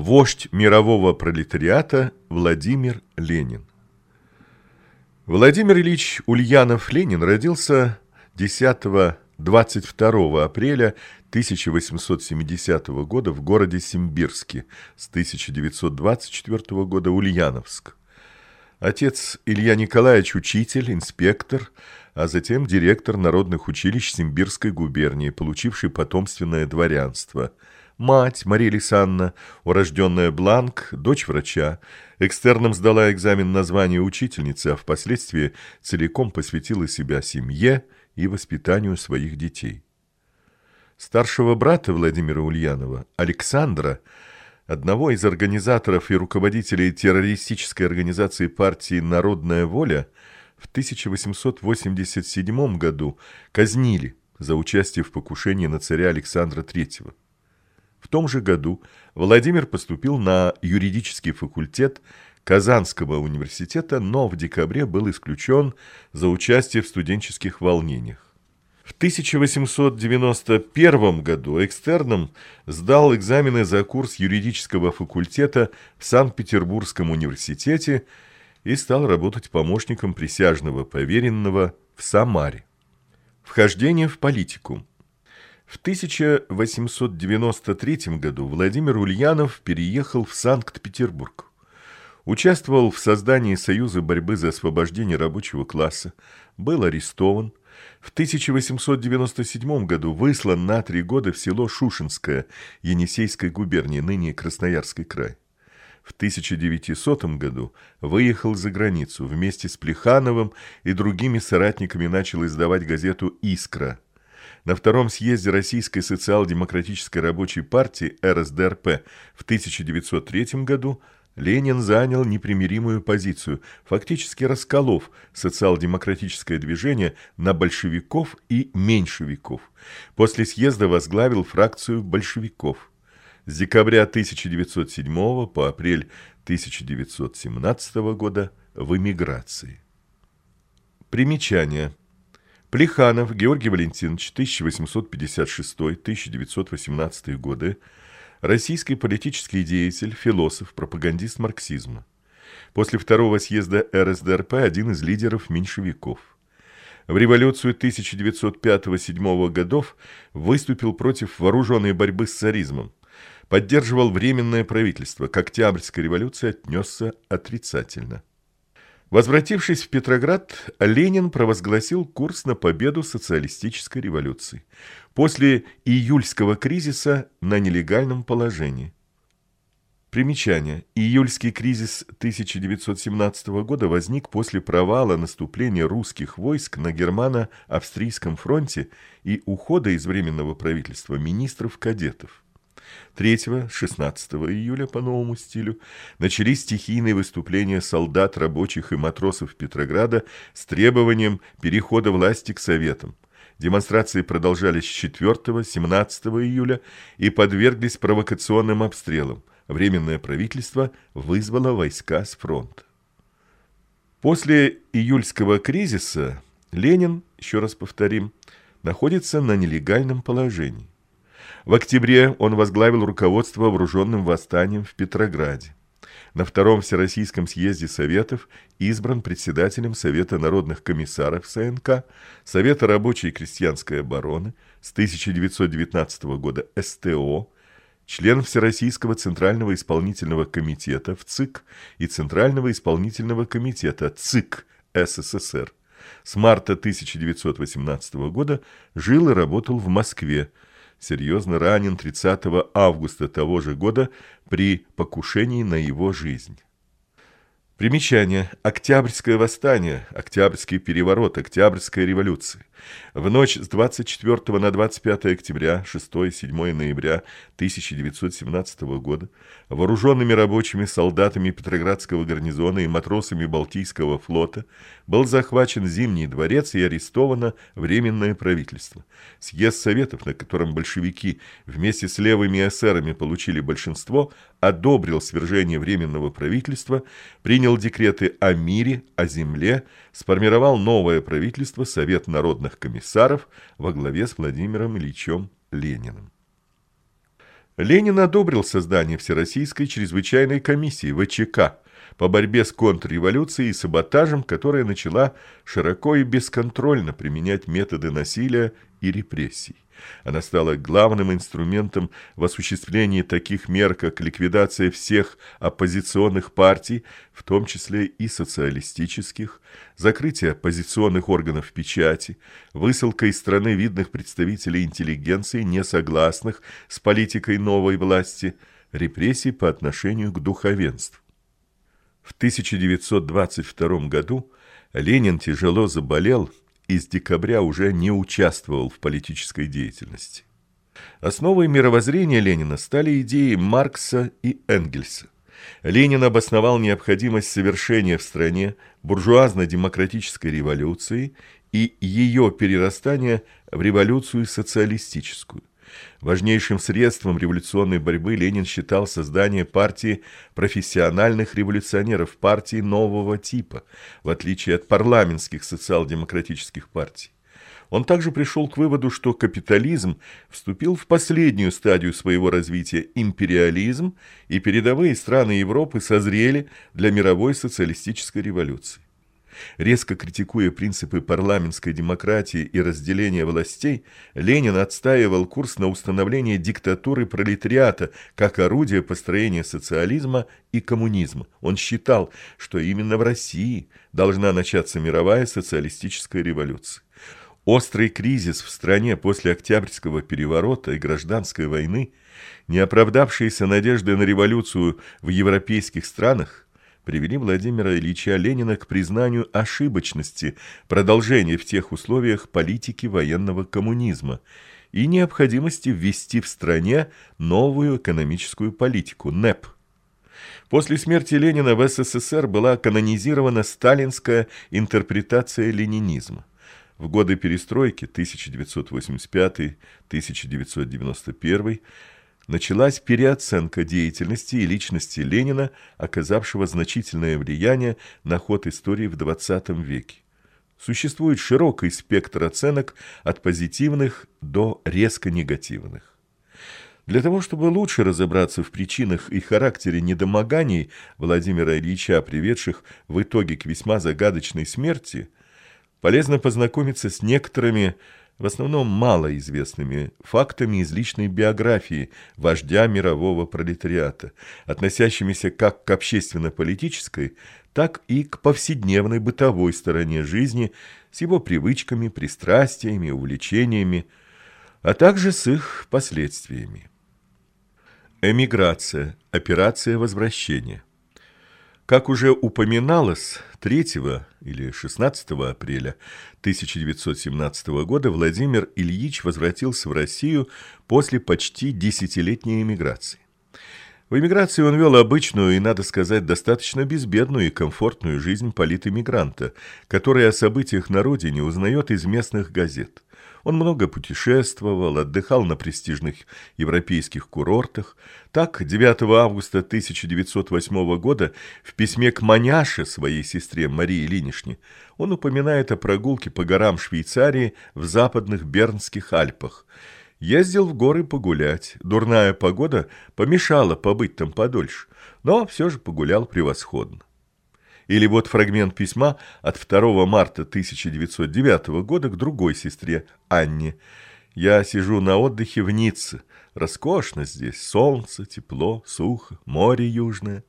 Вождь мирового пролетариата Владимир Ленин. Владимир Ильич Ульянов-Ленин родился 10-22 апреля 1870 года в городе Симбирске, с 1924 года Ульяновск. Отец Илья Николаевич – учитель, инспектор, а затем директор народных училищ Симбирской губернии, получивший потомственное дворянство. Мать Мария Александровна, урожденная Бланк, дочь врача, экстерном сдала экзамен на звание учительницы, а впоследствии целиком посвятила себя семье и воспитанию своих детей. Старшего брата Владимира Ульянова, Александра, одного из организаторов и руководителей террористической организации партии «Народная воля», в 1887 году казнили за участие в покушении на царя Александра III. В том же году Владимир поступил на юридический факультет Казанского университета, но в декабре был исключен за участие в студенческих волнениях. В 1891 году экстерном сдал экзамены за курс юридического факультета в Санкт-Петербургском университете и стал работать помощником присяжного поверенного в Самаре. Вхождение в политику. В 1893 году Владимир Ульянов переехал в Санкт-Петербург. Участвовал в создании Союза борьбы за освобождение рабочего класса, был арестован. В 1897 году выслан на 3 года в село Шушенское Енисейской губернии, ныне Красноярский край. В 1900 году выехал за границу, вместе с Плехановым и другими соратниками начал издавать газету «Искра». На втором съезде Российской социал-демократической рабочей партии РСДРП в 1903 году Ленин занял непримиримую позицию, фактически расколов социал-демократическое движение на большевиков и меньшевиков. После съезда возглавил фракцию большевиков. С декабря 1907 по апрель 1917 года в эмиграции. Примечание. Плеханов Георгий Валентинович, 1856-1918 годы, российский политический деятель, философ, пропагандист марксизма. После второго съезда РСДРП один из лидеров меньшевиков. В революцию 1905-1907 годов выступил против вооруженной борьбы с царизмом, поддерживал Временное правительство, к Октябрьской революции отнесся отрицательно. Возвратившись в Петроград, Ленин провозгласил курс на победу социалистической революции. После июльского кризиса на нелегальном положении. Примечание. Июльский кризис 1917 года возник после провала наступления русских войск на германо-австрийском фронте и ухода из Временного правительства министров-кадетов. 3-16 июля по новому стилю начались стихийные выступления солдат, рабочих и матросов Петрограда с требованием перехода власти к Советам. Демонстрации продолжались с 4-17 июля и подверглись провокационным обстрелам. Временное правительство вызвало войска с фронта. После июльского кризиса Ленин, еще раз повторим, находится на нелегальном положении. В октябре он возглавил руководство вооруженным восстанием в Петрограде. На Втором Всероссийском съезде Советов избран председателем Совета народных комиссаров СНК, Совета рабочей и крестьянской обороны, с 1919 года СТО, член Всероссийского Центрального исполнительного комитета ВЦИК и Центрального исполнительного комитета ЦИК СССР. С марта 1918 года жил и работал в Москве. Серьезно ранен 30 августа того же года при покушении на его жизнь. Примечание. Октябрьское восстание, Октябрьский переворот, Октябрьская революция. В ночь с 24 на 25 октября, 6-7 ноября 1917 года вооруженными рабочими, солдатами Петроградского гарнизона и матросами Балтийского флота был захвачен Зимний дворец и арестовано Временное правительство. Съезд Советов, на котором большевики вместе с левыми эсерами получили большинство, одобрил свержение Временного правительства, принял декреты о мире, о земле, сформировал новое правительство, Совет народных комиссаров во главе с Владимиром Ильичем Лениным. Ленин одобрил создание Всероссийской чрезвычайной комиссии ВЧК по борьбе с контрреволюцией и саботажем, которая начала широко и бесконтрольно применять методы насилия и репрессий. Она стала главным инструментом в осуществлении таких мер, как ликвидация всех оппозиционных партий, в том числе и социалистических, закрытие оппозиционных органов печати, высылка из страны видных представителей интеллигенции, не согласных с политикой новой власти, репрессий по отношению к духовенству. В 1922 году Ленин тяжело заболел и с декабря уже не участвовал в политической деятельности. Основой мировоззрения Ленина стали идеи Маркса и Энгельса. Ленин обосновал необходимость совершения в стране буржуазно-демократической революции и ее перерастания в революцию социалистическую. Важнейшим средством революционной борьбы Ленин считал создание партии профессиональных революционеров, партии нового типа, в отличие от парламентских социал-демократических партий. Он также пришел к выводу, что капитализм вступил в последнюю стадию своего развития, империализм, и передовые страны Европы созрели для мировой социалистической революции. Резко критикуя принципы парламентской демократии и разделения властей, Ленин отстаивал курс на установление диктатуры пролетариата как орудия построения социализма и коммунизма. Он считал, что именно в России должна начаться мировая социалистическая революция. Острый кризис в стране после Октябрьского переворота и гражданской войны, не оправдавшиеся надежды на революцию в европейских странах, привели Владимира Ильича Ленина к признанию ошибочности продолжения в тех условиях политики военного коммунизма и необходимости ввести в стране новую экономическую политику – НЭП. После смерти Ленина в СССР была канонизирована сталинская интерпретация ленинизма. В годы перестройки 1985-1991 началась переоценка деятельности и личности Ленина, оказавшего значительное влияние на ход истории в XX веке. Существует широкий спектр оценок от позитивных до резко негативных. Для того, чтобы лучше разобраться в причинах и характере недомоганий Владимира Ильича, приведших в итоге к весьма загадочной смерти, полезно познакомиться с некоторыми, в основном малоизвестными фактами из личной биографии вождя мирового пролетариата, относящимися как к общественно-политической, так и к повседневной бытовой стороне жизни с его привычками, пристрастиями, увлечениями, а также с их последствиями. Эмиграция. Операция возвращения. Как уже упоминалось, 3 или 16 апреля 1917 года Владимир Ильич возвратился в Россию после почти 10-летней эмиграции. В эмиграции он вел обычную и, надо сказать, достаточно безбедную и комфортную жизнь политэмигранта, который о событиях на родине узнает из местных газет. Он много путешествовал, отдыхал на престижных европейских курортах. Так, 9 августа 1908 года в письме к маняше, своей сестре Марии Ильиничне, он упоминает о прогулке по горам Швейцарии в западных Бернских Альпах. Ездил в горы погулять. Дурная погода помешала побыть там подольше, но все же погулял превосходно. Или вот фрагмент письма от 2 марта 1909 года к другой сестре Анне. «Я сижу на отдыхе в Ницце. Роскошно здесь, солнце, тепло, сухо, море южное».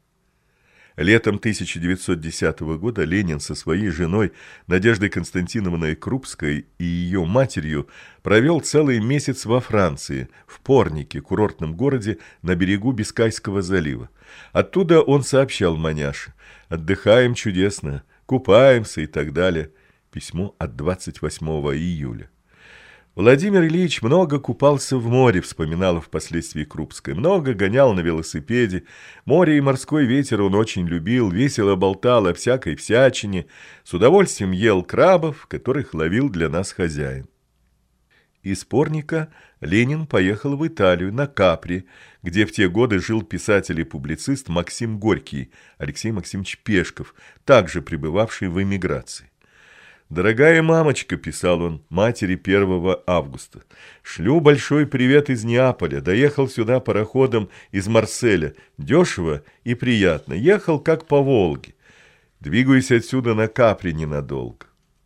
Летом 1910 года Ленин со своей женой Надеждой Константиновной Крупской и ее матерью провел целый месяц во Франции, в Порнике, курортном городе на берегу Бискайского залива. Оттуда он сообщал маняше: «Отдыхаем чудесно, купаемся» и так далее. Письмо от 28 июля. Владимир Ильич много купался в море, вспоминала впоследствии Крупская, много гонял на велосипеде, море и морской ветер он очень любил, весело болтал о всякой всячине, с удовольствием ел крабов, которых ловил для нас хозяин. Из Порника Ленин поехал в Италию, на Капри, где в те годы жил писатель и публицист Максим Горький, Алексей Максимович Пешков, также пребывавший в эмиграции. «Дорогая мамочка», — писал он матери 1 августа, — «шлю большой привет из Неаполя. Доехал сюда пароходом из Марселя. Дешево и приятно. Ехал как по Волге. Двигаюсь отсюда на Капри ненадолго».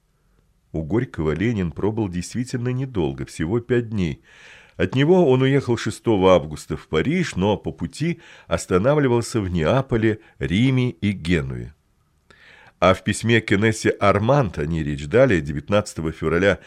У Горького Ленин пробыл действительно недолго, всего 5 дней. От него он уехал 6 августа в Париж, но по пути останавливался в Неаполе, Риме и Генуе. А в письме к Инессе Арманд, о ней речь далее, 19 февраля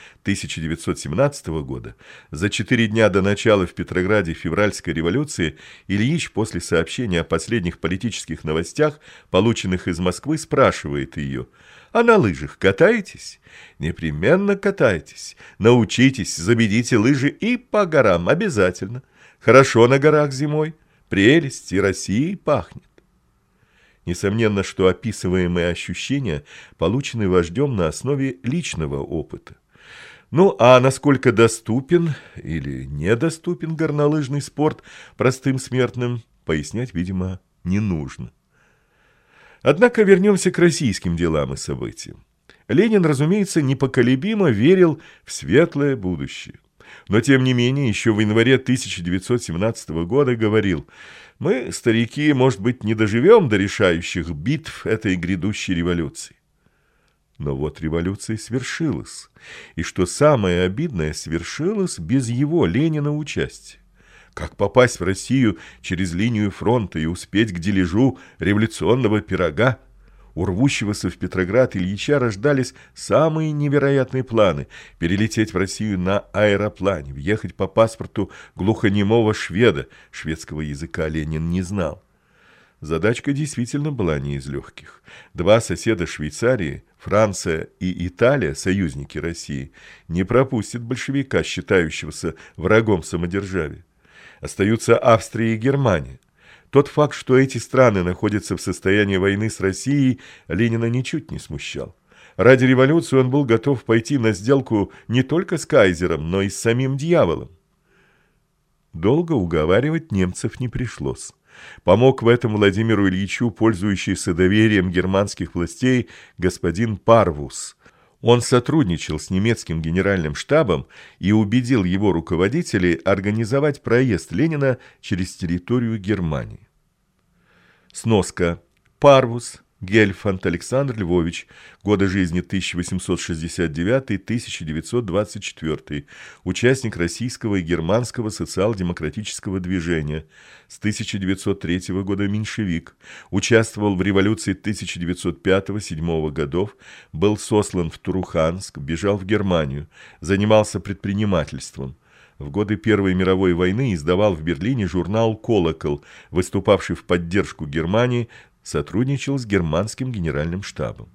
1917 года, за 4 дня до начала в Петрограде февральской революции, Ильич после сообщения о последних политических новостях, полученных из Москвы, спрашивает ее: «А на лыжах катаетесь? Непременно катайтесь. Научитесь, заведите лыжи и по горам обязательно. Хорошо на горах зимой. Прелесть и Россией пахнет». Несомненно, что описываемые ощущения получены вождем на основе личного опыта. Ну, а насколько доступен или недоступен горнолыжный спорт простым смертным, пояснять, видимо, не нужно. Однако вернемся к российским делам и событиям. Ленин, разумеется, непоколебимо верил в светлое будущее. Но, тем не менее, еще в январе 1917 года говорил: «Мы, старики, может быть, не доживем до решающих битв этой грядущей революции». Но вот революция свершилась. И что самое обидное, свершилось без его, Ленина, участия. Как попасть в Россию через линию фронта и успеть к дележу революционного пирога? У рвущегося в Петроград Ильича рождались самые невероятные планы: перелететь в Россию на аэроплане, въехать по паспорту глухонемого шведа. Шведского языка Ленин не знал. Задачка действительно была не из легких. 2 соседа Швейцарии, Франция и Италия, союзники России, не пропустят большевика, считающегося врагом самодержавия. Остаются Австрия и Германия. Тот факт, что эти страны находятся в состоянии войны с Россией, Ленина ничуть не смущал. Ради революции он был готов пойти на сделку не только с кайзером, но и с самим дьяволом. Долго уговаривать немцев не пришлось. Помог в этом Владимиру Ильичу пользующийся доверием германских властей господин Парвус. Он сотрудничал с немецким генеральным штабом и убедил его руководителей организовать проезд Ленина через территорию Германии. Сноска. Парвус Гельфанд Александр Львович, годы жизни 1869-1924, участник российского и германского социал-демократического движения, с 1903 года меньшевик, участвовал в революции 1905-1907 годов, был сослан в Туруханск, бежал в Германию, занимался предпринимательством. В годы Первой мировой войны издавал в Берлине журнал «Колокол», выступавший в поддержку Германии, сотрудничал с германским генеральным штабом.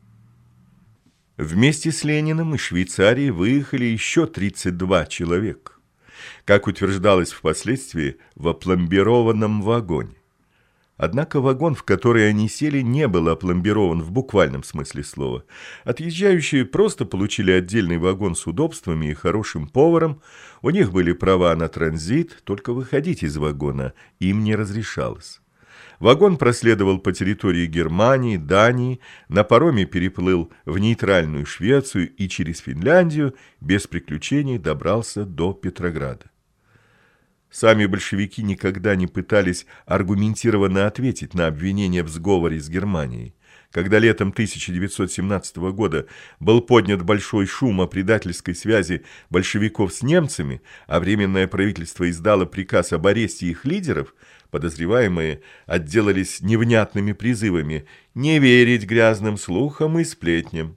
Вместе с Лениным из Швейцарии выехали еще 32 человека, как утверждалось впоследствии, в опломбированном вагоне. Однако вагон, в который они сели, не был опломбирован в буквальном смысле слова. Отъезжающие просто получили отдельный вагон с удобствами и хорошим поваром, у них были права на транзит, только выходить из вагона им не разрешалось. Вагон проследовал по территории Германии, Дании, на пароме переплыл в нейтральную Швецию и через Финляндию без приключений добрался до Петрограда. Сами большевики никогда не пытались аргументированно ответить на обвинения в сговоре с Германией. Когда летом 1917 года был поднят большой шум о предательской связи большевиков с немцами, а Временное правительство издало приказ об аресте их лидеров, подозреваемые отделались невнятными призывами не верить грязным слухам и сплетням.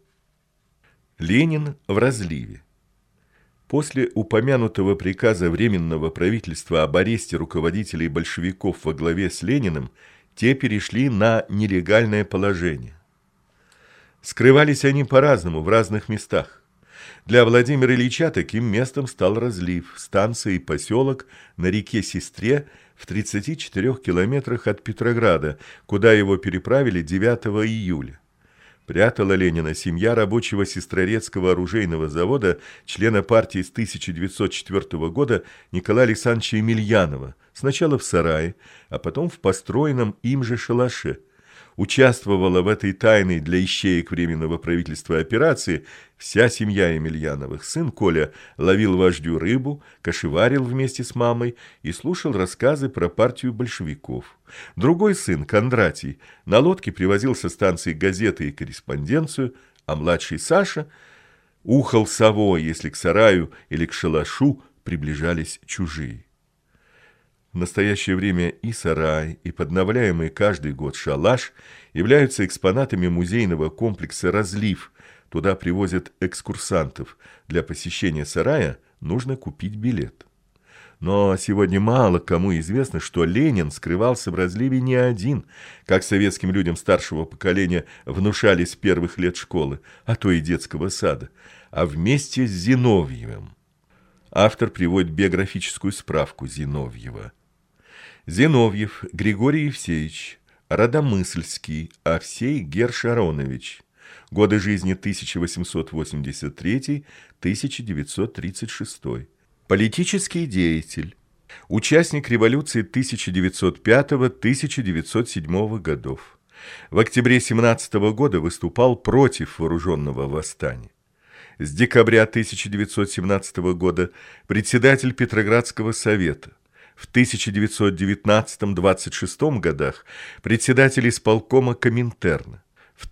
Ленин в разливе. После упомянутого приказа Временного правительства об аресте руководителей большевиков во главе с Лениным, те перешли на нелегальное положение. Скрывались они по-разному в разных местах. Для Владимира Ильича таким местом стал разлив, станция и поселок на реке Сестре в 34 километрах от Петрограда, куда его переправили 9 июля. Прятала Ленина семья рабочего Сестрорецкого оружейного завода, члена партии с 1904 года Николая Александровича Емельянова, сначала в сарае, а потом в построенном им же шалаше. Участвовала в этой тайной для ищеек Временного правительства операции вся семья Емельяновых. Сын Коля ловил вождю рыбу, кошеварил вместе с мамой и слушал рассказы про партию большевиков. Другой сын, Кондратий, на лодке привозил со станции газеты и корреспонденцию, а младший Саша ухал совой, если к сараю или к шалашу приближались чужие. В настоящее время и сарай, и подновляемый каждый год шалаш являются экспонатами музейного комплекса «Разлив». Туда привозят экскурсантов. Для посещения сарая нужно купить билет. Но сегодня мало кому известно, что Ленин скрывался в Разливе не один, как советским людям старшего поколения внушали с первых лет школы, а то и детского сада, а вместе с Зиновьевым. Автор приводит биографическую справку Зиновьева. Зиновьев Григорий Евсеевич, Родомысльский Овсей Гершаронович. Годы жизни 1883-1936. Политический деятель. Участник революции 1905-1907 годов. В октябре 1917 года выступал против вооруженного восстания. С декабря 1917 года председатель Петроградского совета. В 1919-26 годах председатель исполкома Коминтерна. В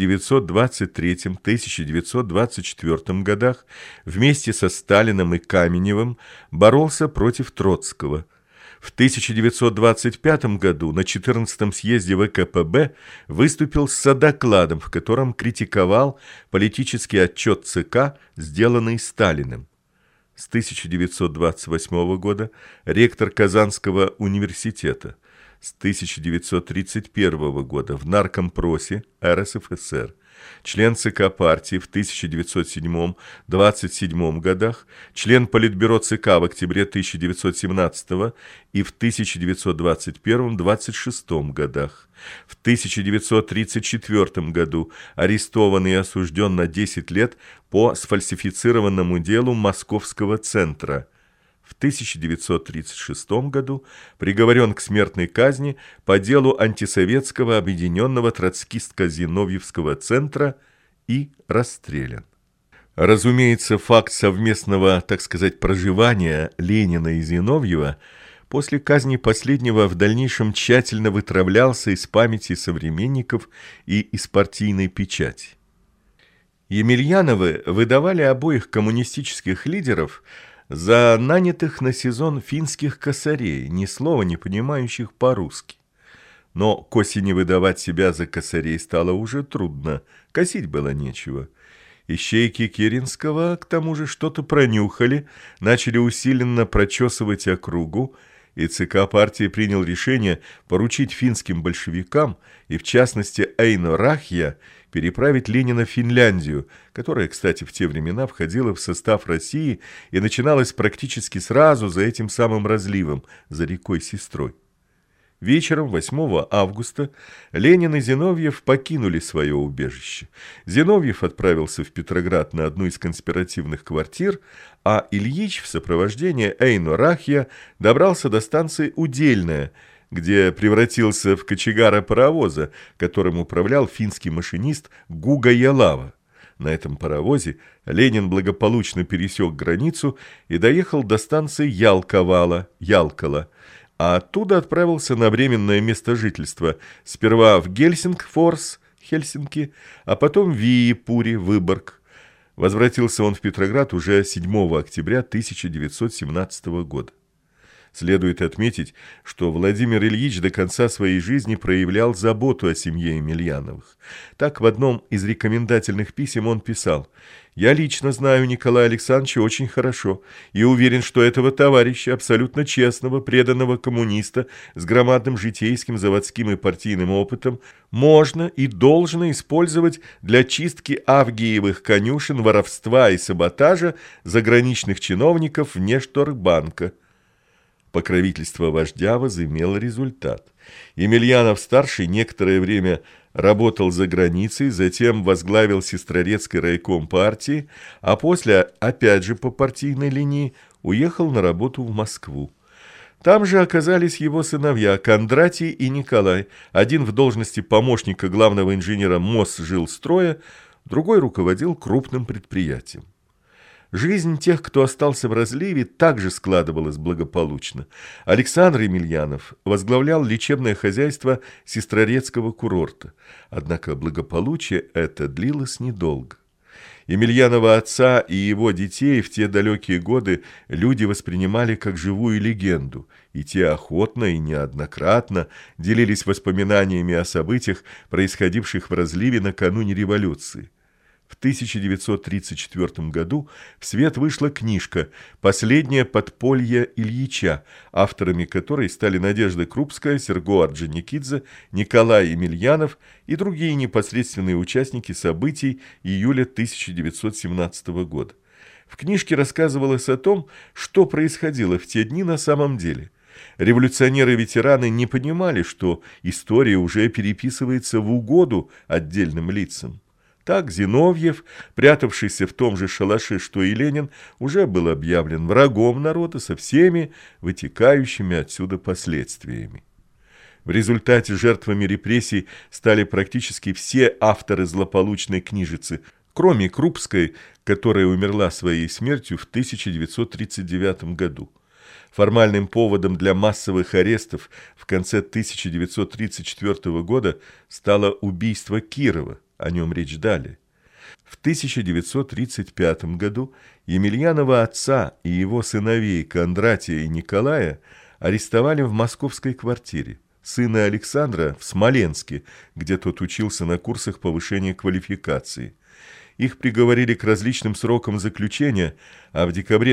1923-1924 годах вместе со Сталиным и Каменевым боролся против Троцкого. В 1925 году на 14-м съезде ВКПБ выступил с докладом, в котором критиковал политический отчет ЦК, сделанный Сталиным. С 1928 года ректор Казанского университета, с 1931 года в Наркомпросе РСФСР, член ЦК партии в 1907-27 годах, член Политбюро ЦК в октябре 1917 и в 1921-26 годах. В 1934 году арестован и осужден на 10 лет по сфальсифицированному делу Московского центра. В 1936 году приговорен к смертной казни по делу антисоветского объединенного троцкистско-зиновьевского центра и расстрелян. Разумеется, факт совместного, так сказать, проживания Ленина и Зиновьева после казни последнего в дальнейшем тщательно вытравлялся из памяти современников и из партийной печати. Емельяновы выдавали обоих коммунистических лидеров за нанятых на сезон финских косарей, ни слова не понимающих по-русски. Но к осени выдавать себя за косарей стало уже трудно, косить было нечего. Ищейки Керенского, к тому же, что-то пронюхали, начали усиленно прочесывать округу, и ЦК партии принял решение поручить финским большевикам, и в частности Эйно Рахья, переправить Ленина в Финляндию, которая, кстати, в те времена входила в состав России и начиналась практически сразу за этим самым разливом, за рекой-сестрой. Вечером 8 августа Ленин и Зиновьев покинули свое убежище. Зиновьев отправился в Петроград на одну из конспиративных квартир, а Ильич в сопровождении Эйно Рахья добрался до станции Удельная, где превратился в кочегара паровоза, которым управлял финский машинист Гуга Ялава. На этом паровозе Ленин благополучно пересек границу и доехал до станции Ялкала, а оттуда отправился на временное место жительства, сперва в Гельсингфорс, Хельсинки, а потом в Виипури, Выборг. Возвратился он в Петроград уже 7 октября 1917 года. Следует отметить, что Владимир Ильич до конца своей жизни проявлял заботу о семье Емельяновых. Так в одном из рекомендательных писем он писал: «Я лично знаю Николая Александровича очень хорошо и уверен, что этого товарища, абсолютно честного, преданного коммуниста с громадным житейским, заводским и партийным опытом, можно и должно использовать для чистки авгиевых конюшен, воровства и саботажа заграничных чиновников внешторгбанка». Покровительство вождя возымело результат. Емельянов-старший некоторое время работал за границей, затем возглавил Сестрорецкий райком партии, а после, опять же по партийной линии, уехал на работу в Москву. Там же оказались его сыновья Кондратий и Николай, один в должности помощника главного инженера Мосжилстроя, другой руководил крупным предприятием. Жизнь тех, кто остался в разливе, также складывалась благополучно. Александр Емельянов возглавлял лечебное хозяйство Сестрорецкого курорта. Однако благополучие это длилось недолго. Емельянова отца и его детей в те далекие годы люди воспринимали как живую легенду, и те охотно и неоднократно делились воспоминаниями о событиях, происходивших в разливе накануне революции. В 1934 году в свет вышла книжка «Последнее подполье Ильича», авторами которой стали Надежда Крупская, Серго Орджоникидзе, Николай Емельянов и другие непосредственные участники событий июля 1917 года. В книжке рассказывалось о том, что происходило в те дни на самом деле. Революционеры-ветераны не понимали, что история уже переписывается в угоду отдельным лицам. Так Зиновьев, прятавшийся в том же шалаше, что и Ленин, уже был объявлен врагом народа со всеми вытекающими отсюда последствиями. В результате жертвами репрессий стали практически все авторы злополучной книжицы, кроме Крупской, которая умерла своей смертью в 1939 году. Формальным поводом для массовых арестов в конце 1934 года стало убийство Кирова. О нем речь далее. В 1935 году Емельянова отца и его сыновей Кондратия и Николая арестовали в московской квартире, сына Александра в Смоленске, где тот учился на курсах повышения квалификации. Их приговорили к различным срокам заключения, а в декабре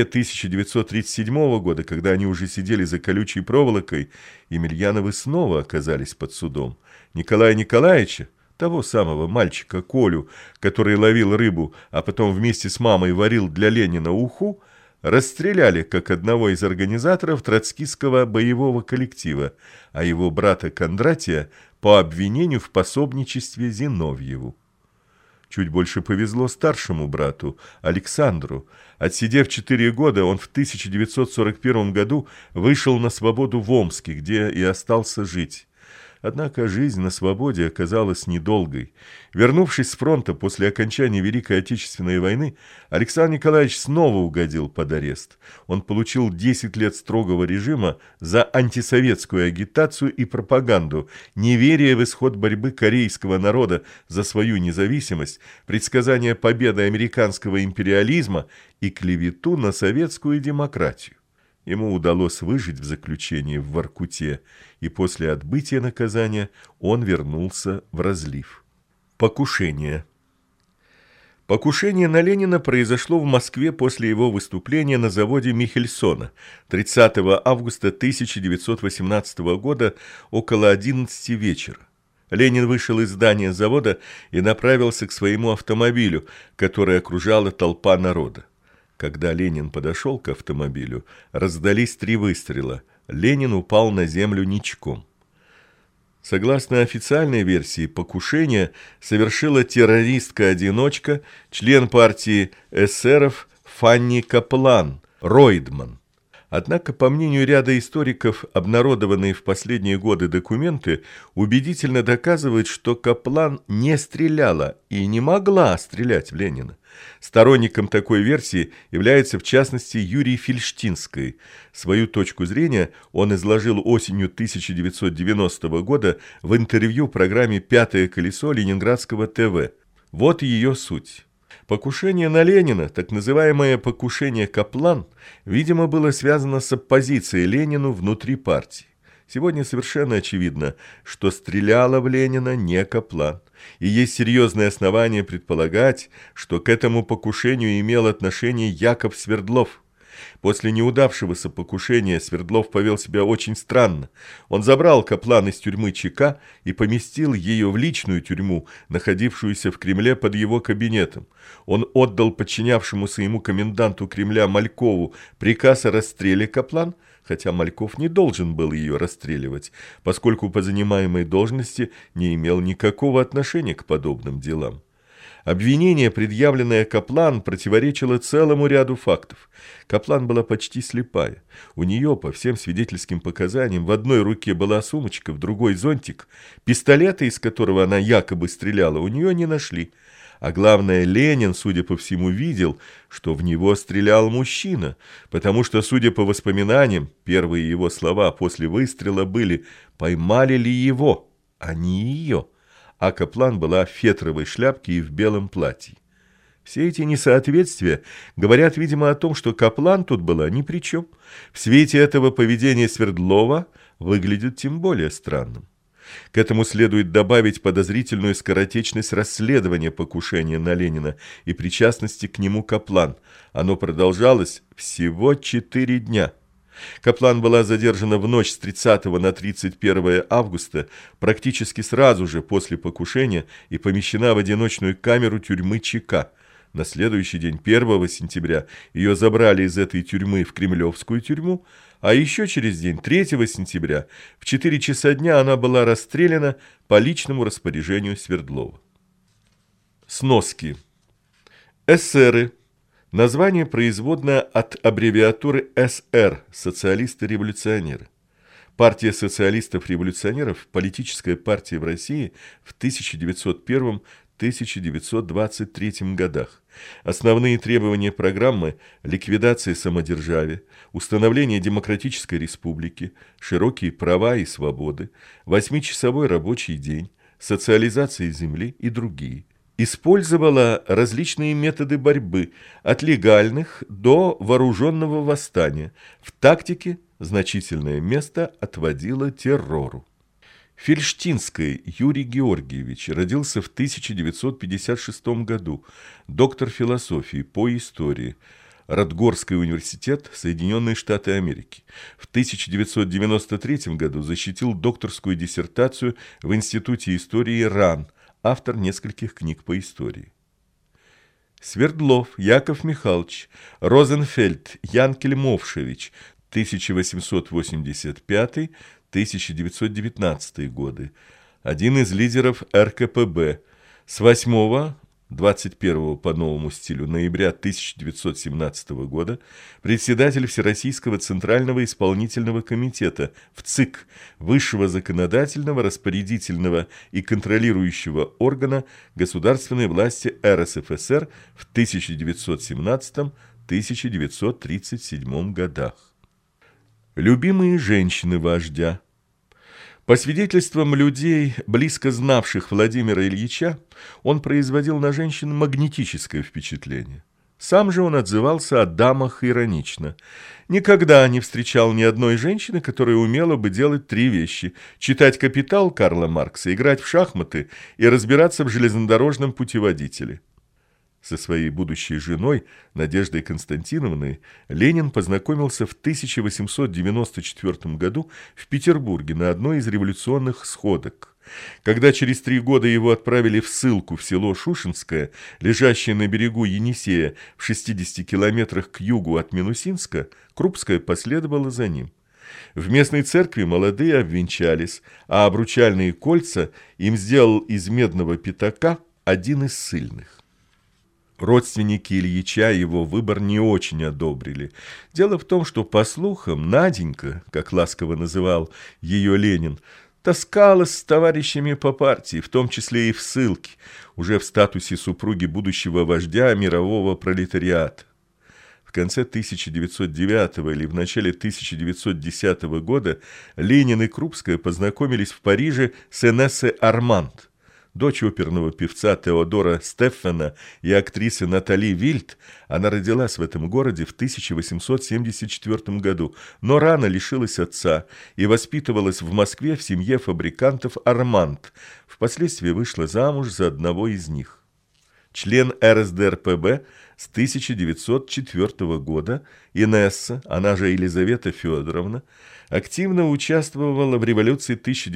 1937 года, когда они уже сидели за колючей проволокой, Емельяновы снова оказались под судом. Николая Николаевича, того самого мальчика Колю, который ловил рыбу, а потом вместе с мамой варил для Ленина уху, расстреляли как одного из организаторов троцкистского боевого коллектива, а его брата Кондратия по обвинению в пособничестве Зиновьеву. Чуть больше повезло старшему брату, Александру. Отсидев 4 года, он в 1941 году вышел на свободу в Омске, где и остался жить. Однако жизнь на свободе оказалась недолгой. Вернувшись с фронта после окончания Великой Отечественной войны, Александр Николаевич снова угодил под арест. Он получил 10 лет строгого режима за антисоветскую агитацию и пропаганду, неверие в исход борьбы корейского народа за свою независимость, предсказание победы американского империализма и клевету на советскую демократию. Ему удалось выжить в заключении в Воркуте, и после отбытия наказания он вернулся в разлив. Покушение. Покушение на Ленина произошло в Москве после его выступления на заводе Михельсона 30 августа 1918 года около 11 вечера. Ленин вышел из здания завода и направился к своему автомобилю, который окружала толпа народа. Когда Ленин подошел к автомобилю, раздались 3 выстрела. Ленин упал на землю ничком. Согласно официальной версии, покушение совершила террористка-одиночка, член партии эсеров Фанни Каплан, Ройдман. Однако, по мнению ряда историков, обнародованные в последние годы документы убедительно доказывают, что Каплан не стреляла и не могла стрелять в Ленина. Сторонником такой версии является, в частности, Юрий Фельштинский. Свою точку зрения он изложил осенью 1990 года в интервью программе «Пятое колесо» Ленинградского ТВ. Вот ее суть. Покушение на Ленина, так называемое покушение Каплан, видимо, было связано с оппозицией Ленину внутри партии. Сегодня совершенно очевидно, что стреляла в Ленина не Каплан, и есть серьезные основания предполагать, что к этому покушению имел отношение Яков Свердлов. После неудавшегося покушения Свердлов повел себя очень странно. Он забрал Каплан из тюрьмы ЧК и поместил ее в личную тюрьму, находившуюся в Кремле под его кабинетом. Он отдал подчинявшемуся ему коменданту Кремля Малькову приказ о расстреле Каплан, хотя Мальков не должен был ее расстреливать, поскольку по занимаемой должности не имел никакого отношения к подобным делам. Обвинение, предъявленное Каплан, противоречило целому ряду фактов. Каплан была почти слепая. У нее, по всем свидетельским показаниям, в одной руке была сумочка, в другой зонтик. Пистолета, из которого она якобы стреляла, у нее не нашли. А главное, Ленин, судя по всему, видел, что в него стрелял мужчина, потому что, судя по воспоминаниям, первые его слова после выстрела были «поймали ли его, а не ее», а Каплан была в фетровой шляпке и в белом платье. Все эти несоответствия говорят, видимо, о том, что Каплан тут была ни при чем. В свете этого поведение Свердлова выглядит тем более странным. К этому следует добавить подозрительную скоротечность расследования покушения на Ленина и причастности к нему Каплан. Оно продолжалось всего 4 дня. Каплан была задержана в ночь с 30 на 31 августа, практически сразу же после покушения, и помещена в одиночную камеру тюрьмы ЧК. На следующий день, 1 сентября, ее забрали из этой тюрьмы в Кремлевскую тюрьму, а еще через день, 3 сентября, в 4 часа дня она была расстреляна по личному распоряжению Свердлова. Сноски. Эсеры. Название производное от аббревиатуры СР – социалисты-революционеры. Партия социалистов-революционеров – политическая партия в России в 1901-1923 годах. Основные требования программы – ликвидация самодержавия, установление демократической республики, широкие права и свободы, 8-часовой рабочий день, социализация земли и другие. Использовала различные методы борьбы, от легальных до вооруженного восстания. В тактике значительное место отводила террору. Фельштинский Юрий Георгиевич родился в 1956 году, доктор философии по истории, Радгорский университет, Соединенные Штаты Америки. В 1993 году защитил докторскую диссертацию в Институте истории РАН, автор нескольких книг по истории. Свердлов Яков Михайлович, Розенфельд Ян Кельмовшевич, 1885-1919 годы, один из лидеров РКПБ, с 8-21 по новому стилю ноября 1917 года председатель Всероссийского Центрального исполнительного комитета ВЦИК, высшего законодательного, распорядительного и контролирующего органа государственной власти РСФСР в 1917-1937 годах. Любимые женщины вождя. По свидетельствам людей, близко знавших Владимира Ильича, он производил на женщин магнетическое впечатление. Сам же он отзывался о дамах иронично. Никогда не встречал ни одной женщины, которая умела бы делать 3 вещи: читать «Капитал» Карла Маркса, играть в шахматы и разбираться в железнодорожном путеводителе. Со своей будущей женой, Надеждой Константиновной, Ленин познакомился в 1894 году в Петербурге на одной из революционных сходок. Когда через 3 года его отправили в ссылку в село Шушинское, лежащее на берегу Енисея в 60 километрах к югу от Минусинска, Крупская последовала за ним. В местной церкви молодые обвенчались, а обручальные кольца им сделал из медного пятака один из ссыльных. Родственники Ильича его выбор не очень одобрили. Дело в том, что, по слухам, Наденька, как ласково называл ее Ленин, таскалась с товарищами по партии, в том числе и в ссылке, уже в статусе супруги будущего вождя мирового пролетариата. В конце 1909 или в начале 1910 года Ленин и Крупская познакомились в Париже с Инессой Арманд. Дочь оперного певца Теодора Стеффена и актрисы Натали Вильт, она родилась в этом городе в 1874 году, но рано лишилась отца и воспитывалась в Москве в семье фабрикантов Арманд. Впоследствии вышла замуж за одного из них. Член РСДРПб с 1904 года, Инесса, она же Елизавета Федоровна, активно участвовала в революции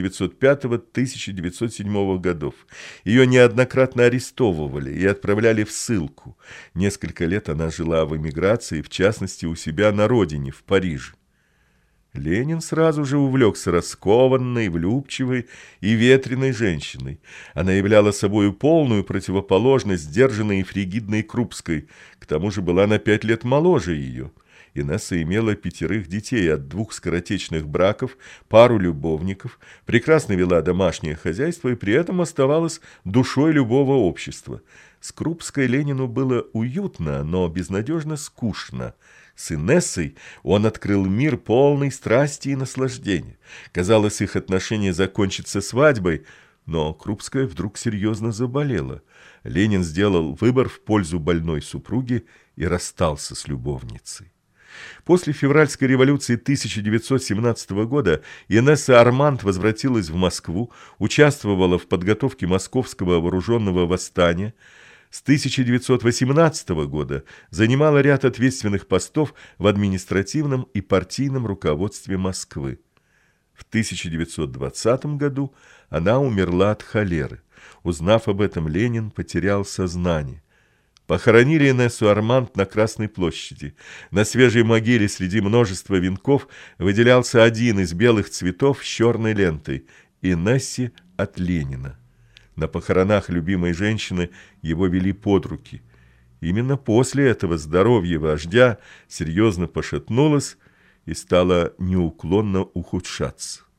1905-1907 годов. Ее неоднократно арестовывали и отправляли в ссылку. Несколько лет она жила в эмиграции, в частности, у себя на родине, в Париже. Ленин сразу же увлекся раскованной, влюбчивой и ветреной женщиной. Она являла собою полную противоположность сдержанной и фригидной Крупской, к тому же была на 5 лет моложе ее. Инесса имела 5 детей от 2 скоротечных браков, пару любовников, прекрасно вела домашнее хозяйство и при этом оставалась душой любого общества. С Крупской Ленину было уютно, но безнадежно скучно. С Инессой он открыл мир полный страсти и наслаждения. Казалось, их отношения закончатся свадьбой, но Крупская вдруг серьезно заболела. Ленин сделал выбор в пользу больной супруги и расстался с любовницей. После февральской революции 1917 года Инесса Арманд возвратилась в Москву, участвовала в подготовке московского вооруженного восстания. С 1918 года занимала ряд ответственных постов в административном и партийном руководстве Москвы. В 1920 году она умерла от холеры. Узнав об этом, Ленин потерял сознание. Похоронили Инессу Арманд на Красной площади. На свежей могиле среди множества венков выделялся один из белых цветов с черной лентой – Инессе от Ленина. На похоронах любимой женщины его вели под руки. Именно после этого здоровье вождя серьезно пошатнулось и стало неуклонно ухудшаться.